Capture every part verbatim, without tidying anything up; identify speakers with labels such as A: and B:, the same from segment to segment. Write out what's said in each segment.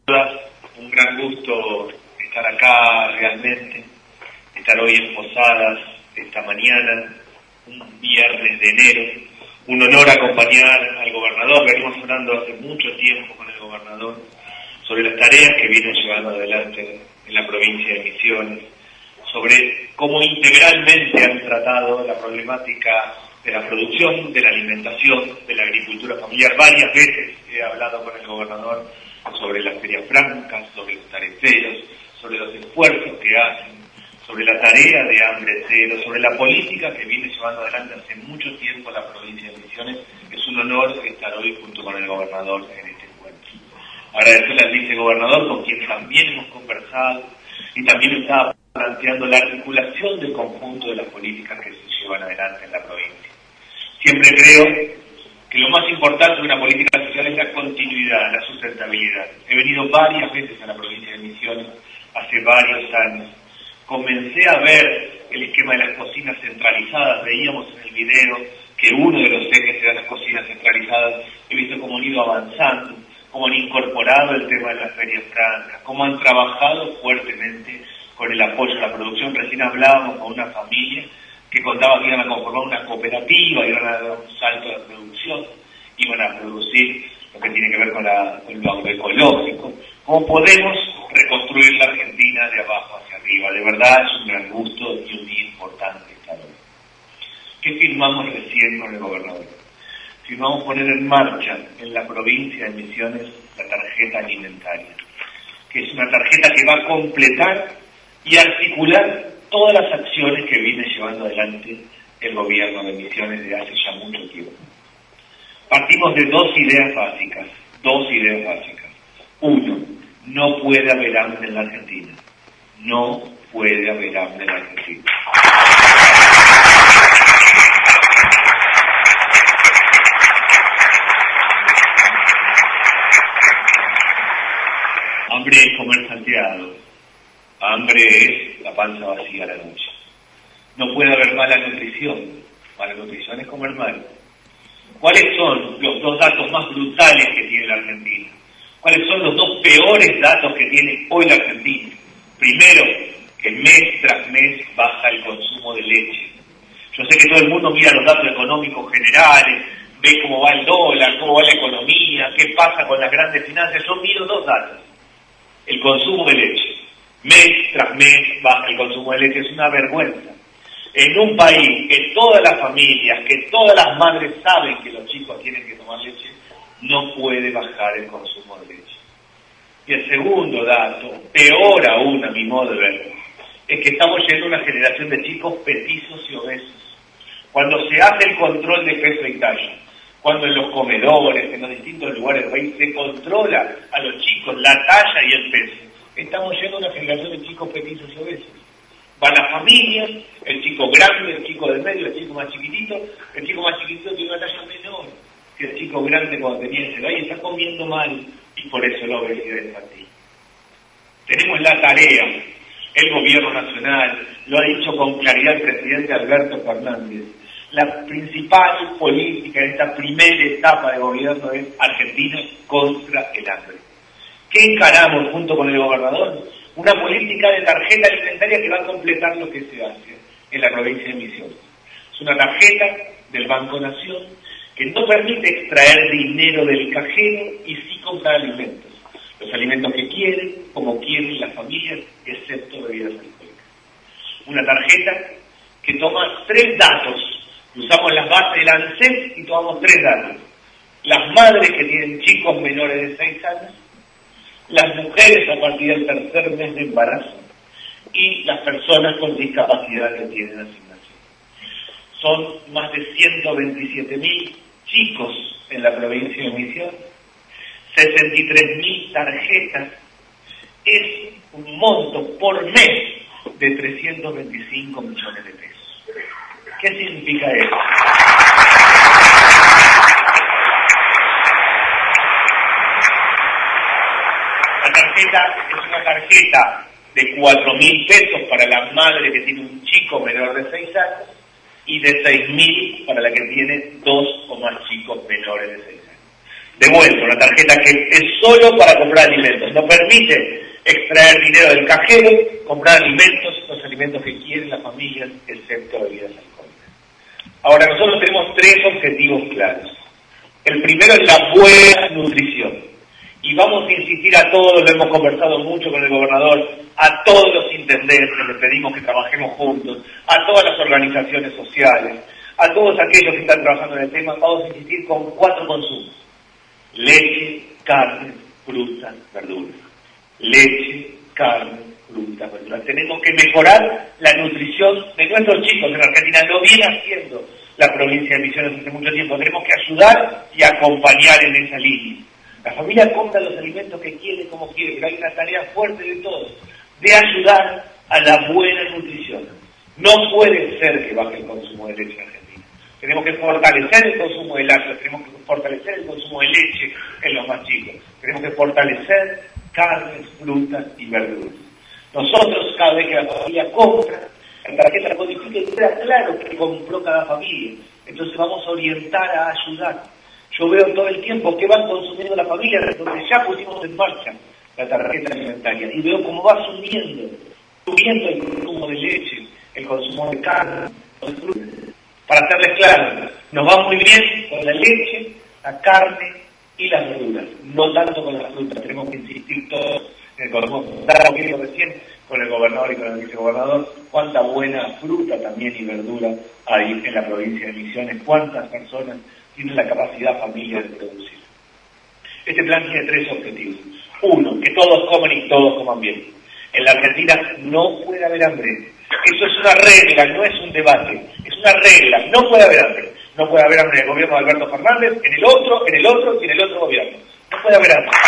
A: Un gran gusto estar acá realmente, estar hoy en Posadas, esta mañana, un viernes de enero. Un honor acompañar al gobernador. Venimos hablando hace mucho tiempo con el gobernador sobre las tareas que viene llevando adelante en la provincia de Misiones, sobre cómo integralmente han tratado la problemática de la producción, de la alimentación, de la agricultura familiar. Varias veces he hablado con el gobernador sobre las ferias francas, sobre los tareferos, sobre los esfuerzos que hacen, sobre la tarea de hambre cero, sobre la política que viene llevando adelante hace mucho tiempo la provincia de Misiones. Es un honor estar hoy junto con el gobernador en este encuentro. Agradecerle al vicegobernador, con quien también hemos conversado, y también estaba planteando la articulación del conjunto de las políticas que se llevan adelante en la provincia. Siempre creo que lo más importante de una política social es la continuidad, la sustentabilidad. He venido varias veces a la provincia de Misiones hace varios años. Comencé a ver el esquema de las cocinas centralizadas. Veíamos en el video que uno de los ejes era las cocinas centralizadas. He visto cómo han ido avanzando, cómo han incorporado el tema de las ferias francas, cómo han trabajado fuertemente con el apoyo a la producción. Recién hablábamos con una familia que contaba que iban a conformar una cooperativa, iban a dar un salto de producción, iban a producir lo que tiene que ver con, la, con lo agroecológico. ¿Cómo podemos reconstruir la Argentina de abajo hacia arriba? De verdad es un gran gusto y un día importante estar hoy. ¿Qué firmamos recién con el gobernador? Firmamos poner en marcha en la provincia de Misiones la tarjeta alimentaria, que es una tarjeta que va a completar y articular todas las acciones que viene llevando adelante el gobierno de Misiones desde hace ya mucho tiempo. Partimos de dos ideas básicas, dos ideas básicas. Uno, no puede haber hambre en la Argentina. No puede haber hambre en la Argentina. Hambre es comer salteado. Hambre es la panza vacía a la noche. No puede haber mala nutrición. Mala nutrición es comer mal. ¿Cuáles son los dos datos más brutales que tiene la Argentina? ¿Cuáles son los dos peores datos que tiene hoy la Argentina? Primero, que mes tras mes baja el consumo de leche. Yo sé que todo el mundo mira los datos económicos generales, ve cómo va el dólar, cómo va la economía, qué pasa con las grandes finanzas. Yo miro dos datos. El consumo de leche. Mes tras mes baja el consumo de leche. Es una vergüenza. En un país que todas las familias, que todas las madres saben que los chicos tienen que tomar leche, no puede bajar el consumo de leche. Y el segundo dato, peor aún a mi modo de ver, es que estamos yendo a una generación de chicos petizos y obesos. Cuando se hace el control de peso y talla, cuando en los comedores, en los distintos lugares del país, se controla a los chicos la talla y el peso, estamos yendo a una generación de chicos petizos y obesos. Van las familias, el chico grande, el chico del medio, el chico más chiquitito, el chico más chiquitito tiene una talla menor que el chico grande cuando tenía ese edad y está comiendo mal, y por eso la obesidad infantil. Tenemos la tarea, el gobierno nacional, lo ha dicho con claridad el presidente Alberto Fernández, la principal política en esta primera etapa de gobierno es Argentina contra el hambre. ¿Qué encaramos junto con el gobernador? Una política de tarjeta alimentaria que va a completar lo que se hace en la provincia de Misiones. Es una tarjeta del Banco Nación que no permite extraer dinero del cajero y sí comprar alimentos. Los alimentos que quieren, como quieren las familias, excepto bebidas alcohólicas. Una tarjeta que toma tres datos. Usamos las bases del ANSES y tomamos tres datos. Las madres que tienen chicos menores de seis años, las mujeres a partir del tercer mes de embarazo y las personas con discapacidad que tienen asignación. Son más de ciento veintisiete mil chicos en la provincia de Misiones, sesenta y tres mil tarjetas, es un monto por mes de trescientos veinticinco millones de pesos. ¿Qué significa eso? La tarjeta es una tarjeta de cuatro mil pesos para la madre que tiene un chico menor de seis años y de seis mil para la que tiene dos o más chicos menores de seis años. De vuelta, una tarjeta que es solo para comprar alimentos, no permite extraer dinero del cajero, comprar alimentos, los alimentos que quieren las familias, excepto bebidas alcohólicas. Ahora, nosotros tenemos tres objetivos claros. El primero es la buena nutrición. Y vamos a insistir a todos, lo hemos conversado mucho con el gobernador, a todos los intendentes, les pedimos que trabajemos juntos, a todas las organizaciones sociales, a todos aquellos que están trabajando en el tema, vamos a insistir con cuatro consumos. Leche, carne, fruta, verduras. Leche, carne, fruta, verduras. Tenemos que mejorar la nutrición de nuestros chicos en Argentina. Lo viene haciendo la provincia de Misiones hace mucho tiempo. Tenemos que ayudar y acompañar en esa línea. La familia compra los alimentos que quiere, como quiere, pero hay una tarea fuerte de todos, de ayudar a la buena nutrición. No puede ser que baje el consumo de leche en Argentina. Tenemos que fortalecer el consumo de lácteos, tenemos que fortalecer el consumo de leche en los más chicos. Tenemos que fortalecer carnes, frutas y verduras. Nosotros, cada vez que la familia compra, la tarjeta codifica y queda claro que compró cada familia. Entonces vamos a orientar a ayudar. Yo veo todo el tiempo que van consumiendo la familia, donde ya pusimos en marcha la tarjeta alimentaria, y veo cómo va subiendo, subiendo el consumo de leche, el consumo de carne, de fruta. Para serles claros, nos va muy bien con la leche, la carne y las verduras, no tanto con las frutas. Tenemos que insistir todos en el consumo. Dar lo que digo recién con el gobernador y con el vicegobernador, cuánta buena fruta también y verdura hay en la provincia de Misiones, cuántas personas tienen la capacidad familiar de producir. Este plan tiene tres objetivos. Uno, que todos coman y todos coman bien. En la Argentina no puede haber hambre. Eso es una regla, no es un debate. Es una regla, no puede haber hambre. No puede haber hambre en el gobierno de Alberto Fernández, en el otro, en el otro y en el otro gobierno. No puede haber hambre.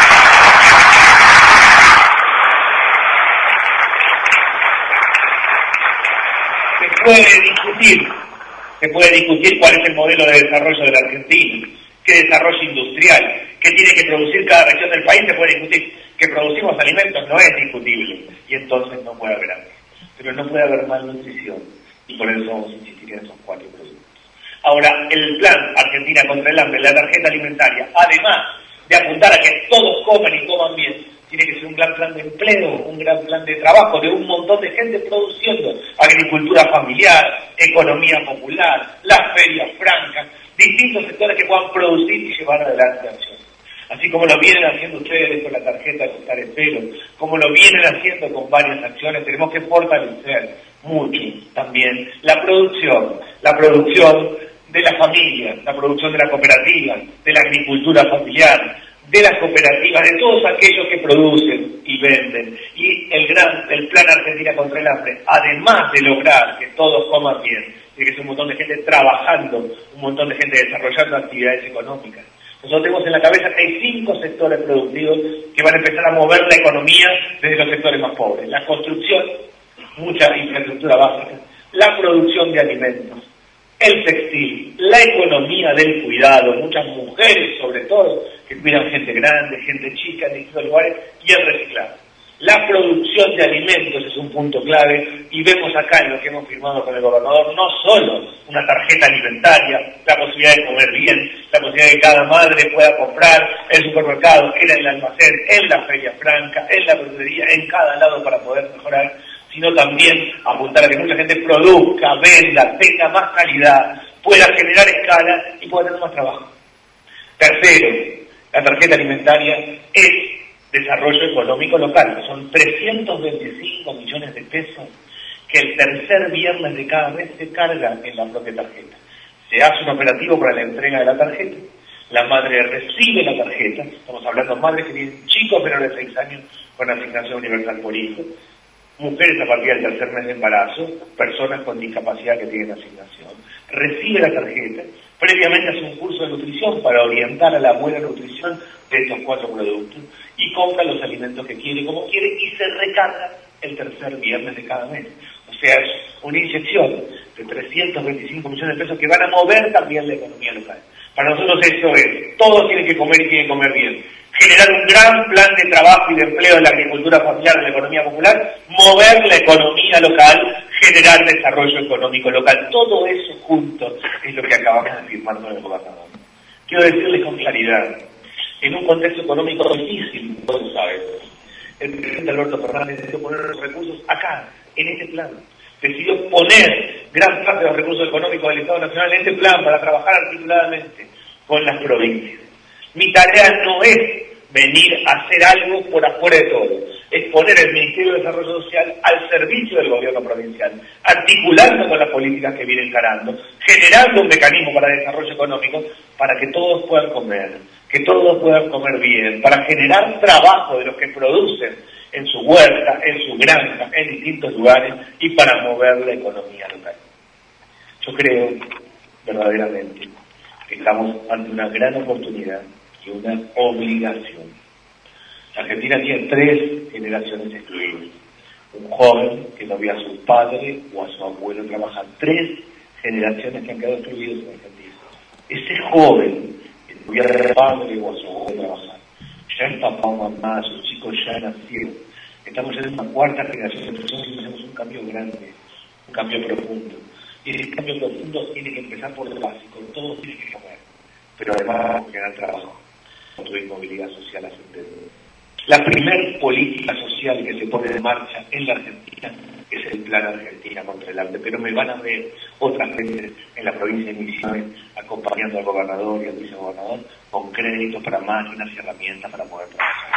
A: Se puede discutir, se puede discutir cuál es el modelo de desarrollo de la Argentina, qué desarrollo industrial, qué tiene que producir cada región del país, se puede discutir. Que producimos alimentos no es discutible, y entonces no puede haber hambre. Pero no puede haber malnutrición, y por eso vamos a insistir en esos cuatro productos. Ahora, el plan Argentina contra el hambre, la tarjeta alimentaria, además de apuntar a que todos coman y coman bien, tiene que ser un gran plan de empleo, un gran plan de trabajo, de un montón de gente produciendo agricultura familiar, economía popular, las ferias francas, distintos sectores que puedan producir y llevar adelante acciones. Así como lo vienen haciendo ustedes con la tarjeta de Costar Espero, como lo vienen haciendo con varias acciones, tenemos que fortalecer mucho también la producción, la producción de la familia, la producción de la cooperativa, de la agricultura familiar, de las cooperativas, de todos aquellos que producen y venden. Y el gran, el plan Argentina contra el hambre, además de lograr que todos coman bien, tiene que ser un montón de gente trabajando, un montón de gente desarrollando actividades económicas. Nosotros tenemos en la cabeza que hay cinco sectores productivos que van a empezar a mover la economía desde los sectores más pobres. La construcción, mucha infraestructura básica, la producción de alimentos, el textil, la economía del cuidado, muchas mujeres sobre todo, que cuidan gente grande, gente chica en distintos lugares, y el reciclado. La producción de alimentos es un punto clave, y vemos acá en lo que hemos firmado con el gobernador, no solo una tarjeta alimentaria, la posibilidad de comer bien, la posibilidad de que cada madre pueda comprar en el supermercado, en el almacén, en la feria franca, en la verdulería, en cada lado para poder mejorar, sino también apuntar a que mucha gente produzca, venda, tenga más calidad, pueda generar escala y pueda tener más trabajo. Tercero, la tarjeta alimentaria es desarrollo económico local. Son trescientos veinticinco millones de pesos que el tercer viernes de cada mes se cargan en la propia tarjeta. Se hace un operativo para la entrega de la tarjeta, la madre recibe la tarjeta, estamos hablando de madres que tienen chicos menores de seis años con asignación universal por hijo, mujeres a partir del tercer mes de embarazo, personas con discapacidad que tienen asignación, recibe la tarjeta, previamente hace un curso de nutrición para orientar a la buena nutrición de estos cuatro productos y compra los alimentos que quiere, como quiere, y se recarga el tercer viernes de cada mes. O sea, es una inyección de trescientos veinticinco millones de pesos que van a mover también la economía local. Para nosotros eso es, todos tienen que comer y tienen que comer bien. Generar un gran plan de trabajo y de empleo en la agricultura familiar, en la economía popular, mover la economía local, generar desarrollo económico local. Todo eso junto es lo que acabamos de firmar con el gobernador. Quiero decirles con claridad, en un contexto económico difícil, todos saben, el presidente Alberto Fernández decidió poner los recursos acá, en este plan. Decidió poner gran parte de los recursos económicos del Estado Nacional en este plan para trabajar articuladamente con las provincias. Mi tarea no es venir a hacer algo por afuera de todo, es poner el Ministerio de Desarrollo Social al servicio del gobierno provincial, articulando con las políticas que viene encarando, generando un mecanismo para el desarrollo económico para que todos puedan comer, que todos puedan comer bien, para generar trabajo de los que producen en su huerta, en su granja, en distintos lugares y para mover la economía local. Yo creo, verdaderamente, que estamos ante una gran oportunidad y una obligación. La Argentina tiene tres generaciones excluidas. Un joven que no vio a su padre o a su abuelo trabajar. Tres generaciones que han quedado excluidas en Argentina. Ese joven que no vio a su padre o a su abuelo trabajar, ya es papá o mamá, sus chicos ya nacieron. Estamos en una cuarta generación de personas y hacemos un cambio grande, un cambio profundo. Y ese cambio profundo tiene que empezar por lo básico, todos tienen que comer, pero además vamos a generar trabajo, construir movilidad social ascendente. La primer política social que se pone en marcha en la Argentina es el Plan Argentina contra el Hambre, pero me van a ver otras veces en la provincia de Misiones acompañando al gobernador y al vicegobernador con créditos para máquinas y herramientas para poder trabajar.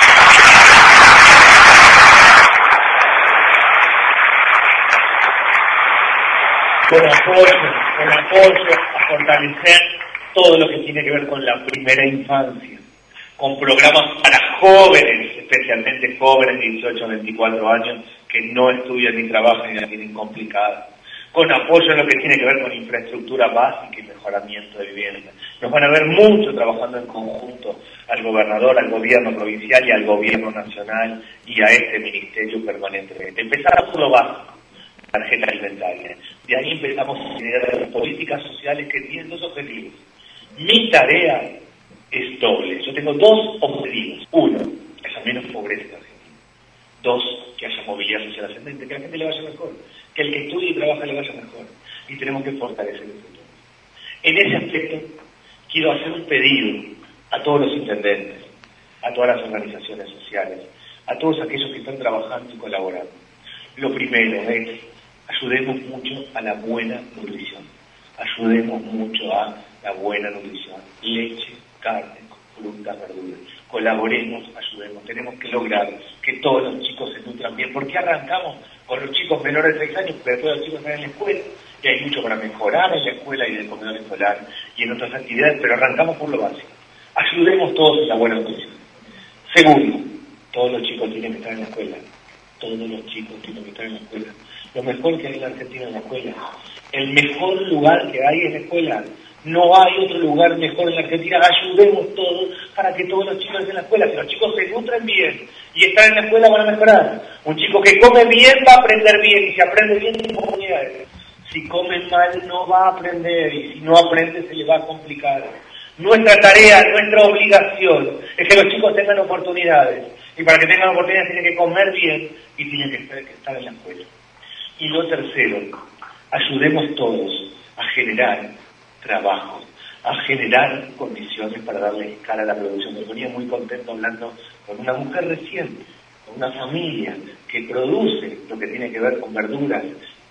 A: Con apoyo, con apoyo a fortalecer todo lo que tiene que ver con la primera infancia, con programas para jóvenes, especialmente jóvenes de dieciocho a veinticuatro años que no estudian ni trabajan y la tienen complicada, con apoyo en lo que tiene que ver con infraestructura básica y mejoramiento de vivienda. Nos van a ver mucho trabajando en conjunto al gobernador, al gobierno provincial y al gobierno nacional y a este ministerio permanentemente. Empezar por lo básico, tarjeta alimentaria. De ahí empezamos a generar políticas sociales que tienen dos objetivos. Mi tarea es doble. Yo tengo dos objetivos. Uno, que haya menos pobreza en Argentina. Dos, que haya movilidad social ascendente, que a la gente le vaya mejor, que el que estudie y trabaja le vaya mejor. Y tenemos que fortalecer el futuro. En ese aspecto, quiero hacer un pedido a todos los intendentes, a todas las organizaciones sociales, a todos aquellos que están trabajando y colaborando. Lo primero es, ayudemos mucho a la buena nutrición. Ayudemos mucho a la buena nutrición. Leche, carne, frutas, verduras. Colaboremos, ayudemos. Tenemos que lograr que todos los chicos se nutran bien. ¿Por qué arrancamos con los chicos menores de seis años? Porque después los chicos están en la escuela y hay mucho para mejorar en la escuela y en el comedor escolar y en otras actividades, pero arrancamos por lo básico. Ayudemos todos en la buena nutrición. Segundo, todos los chicos tienen que estar en la escuela. Todos los chicos tienen que estar en la escuela. Lo mejor que hay en la Argentina es la escuela. El mejor lugar que hay es la escuela. No hay otro lugar mejor en la Argentina. Ayudemos todos para que todos los chicos estén en la escuela. Si los chicos se nutren bien y están en la escuela van a mejorar. Un chico que come bien va a aprender bien y si aprende bien tiene oportunidades. Si come mal no va a aprender y si no aprende se le va a complicar. Nuestra tarea, nuestra obligación es que los chicos tengan oportunidades. Y para que tengan oportunidades tienen que comer bien y tienen que estar en la escuela. Y lo tercero, ayudemos todos a generar trabajo, a generar condiciones para darle escala a la producción. Me ponía muy contento hablando con una mujer recién, con una familia que produce lo que tiene que ver con verduras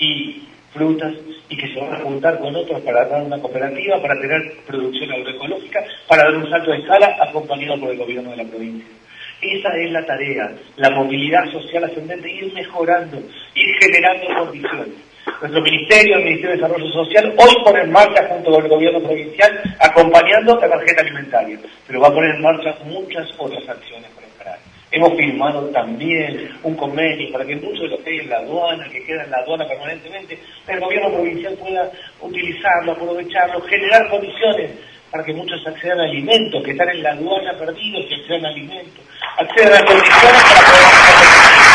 A: y frutas y que se van a juntar con otros para dar una cooperativa, para tener producción agroecológica, para dar un salto de escala acompañado por el gobierno de la provincia. Esa es la tarea, la movilidad social ascendente, ir mejorando, ir generando condiciones. Nuestro ministerio, el Ministerio de Desarrollo Social, hoy pone en marcha junto con el gobierno provincial, acompañando la tarjeta alimentaria, pero va a poner en marcha muchas otras acciones para encarar. Hemos firmado también un convenio para que muchos de los que hay en la aduana, que quedan en la aduana permanentemente, el gobierno provincial pueda utilizarlo, aprovecharlo, generar condiciones para que muchos accedan a alimentos, que están en la aduana perdidos y accedan a alimentos, accedan a condiciones para poder...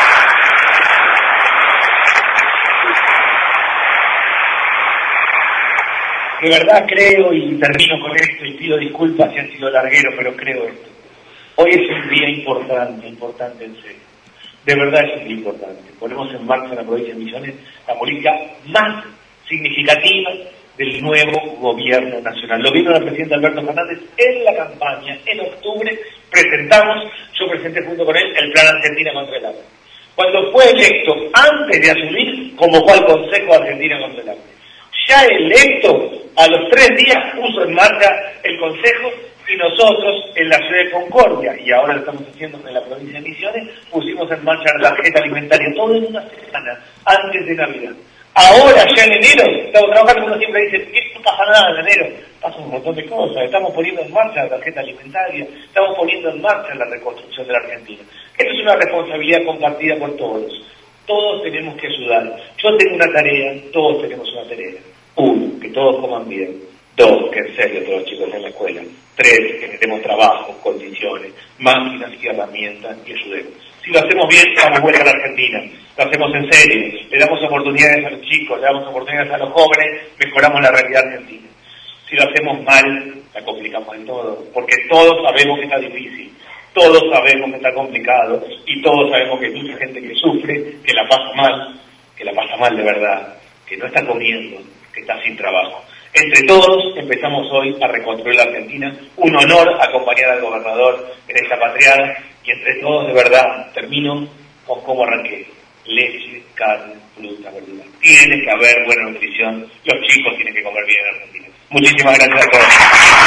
A: De verdad creo, y termino con esto, y pido disculpas si han sido larguero, pero creo esto. Hoy es un día importante, importante en serio. De verdad es un día importante. Ponemos en marcha en la provincia de Misiones la política más significativa del nuevo gobierno nacional. Lo vino el presidente Alberto Fernández en la campaña. En octubre presentamos, yo presenté junto con él el Plan Argentina contra el Hambre. Cuando fue electo, antes de asumir, convocó al Consejo de Argentina contra el Hambre. Ya electo, a los tres días puso en marcha el Consejo, y nosotros en la ciudad de Concordia, y ahora lo estamos haciendo en la provincia de Misiones, pusimos en marcha la tarjeta alimentaria, todo en una semana, antes de Navidad. Ahora, ya en enero, estamos trabajando, uno siempre dice, ¿qué no pasa nada en enero? Pasa un montón de cosas, estamos poniendo en marcha la tarjeta alimentaria, estamos poniendo en marcha la reconstrucción de la Argentina. Esto es una responsabilidad compartida por todos. Todos tenemos que ayudar. Yo tengo una tarea, todos tenemos una tarea. Uno, que todos coman bien. Dos, que en serio todos los chicos en la escuela. Tres, que tenemos trabajo, condiciones, máquinas y herramientas y ayudemos. Si lo hacemos bien, damos vuelta a la Argentina. Lo hacemos en serio, le damos oportunidades a los chicos, le damos oportunidades a los jóvenes, mejoramos la realidad argentina. Si lo hacemos mal, la complicamos en todo, porque todos sabemos que está difícil, todos sabemos que está complicado, y todos sabemos que hay mucha gente que sufre, que la pasa mal, que la pasa mal de verdad, que no está comiendo, que está sin trabajo. Entre todos empezamos hoy a reconstruir la Argentina. Un honor acompañar al gobernador en esta patriada, y entre todos, de verdad, termino con cómo arranqué. Leche, carne, fruta, verdura. Tiene que haber buena nutrición. Los chicos tienen que comer bien en Argentina. Muchísimas gracias a todos.